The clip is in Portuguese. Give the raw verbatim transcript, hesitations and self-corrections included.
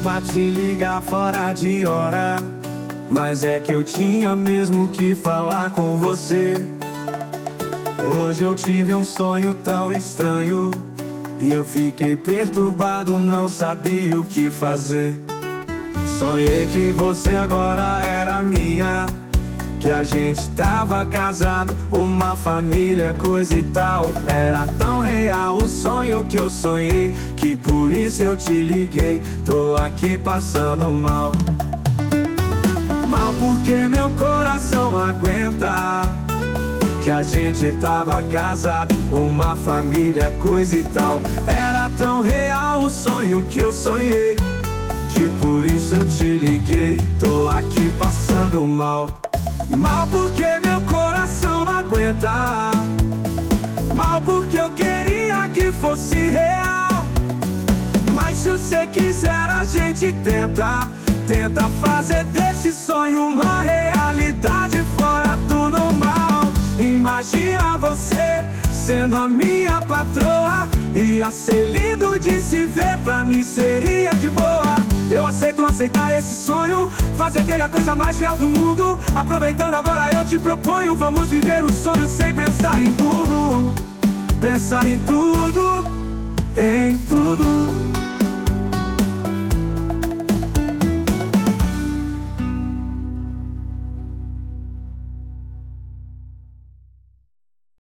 desculpa te ligar fora de hora, mas é que eu tinha mesmo que falar com você. Hoje eu tive um sonho tão estranho e eu fiquei perturbado, não sabia o que fazer. Sonhei que você agora era minha, que a gente tava casado, uma família, coisa e tal. Era tão real o sonho que eu sonhei, que por isso eu te liguei. Tô aqui passando mal, mal porque meu coração aguenta, que a gente tava casado, uma família, coisa e tal. Era tão real o sonho que eu sonhei, que por isso eu te liguei. Tô aqui passando mal, mal porque meu coração não aguenta, mal porque eu queria que fosse real. Mas se você quiser a gente tenta, tenta fazer desse sonho uma realidade fora do normal. Imagina você sendo a minha patroa, ia ser lindo de se ver, pra mim seria de boa. Eu aceito aceitar esse sonho, fazer dele a coisa mais real do mundo. Aproveitando agora eu te proponho, vamos viver o sonho sem pensar em tudo, pensar em tudo.